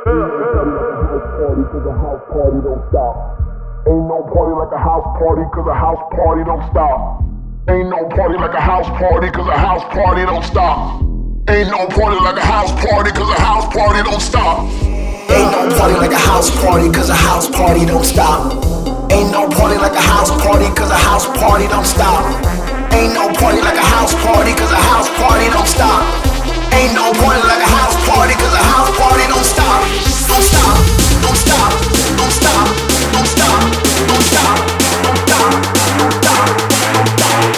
Cause a house party don't stop. Ain't no party like a house party, cause a house party don't stop. Ain't no party like a house party, cause a house party don't stop. Ain't no party like a house party, cause a house party don't stop. Ain't no party like a house party, cause a house party don't stop. Ain't no party like a house party, cause a house party don't stop. Ain't no party like a house party, cause a house party don't stop. Ain't no party like a house party, cause a house party don't stop. Don't stop, don't stop, don't stop, don't stop, don't stop, don't stop, don't stop, don't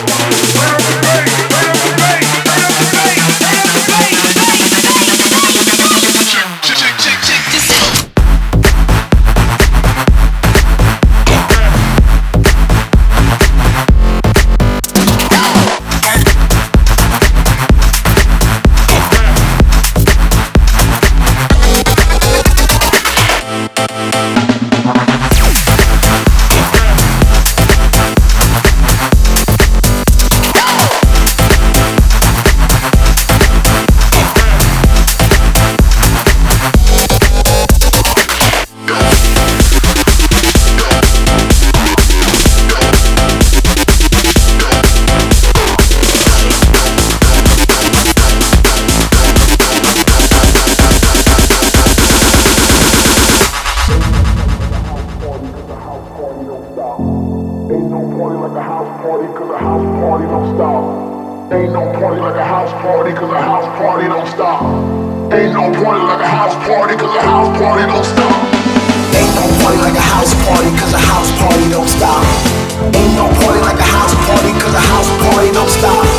Ain't no party like a house party, cause a house party don't stop. Ain't no party like a house party, cause a house party don't stop. Ain't no party like a house party, cause a house party don't stop. Ain't no party like a house party, cause a house party don't stop.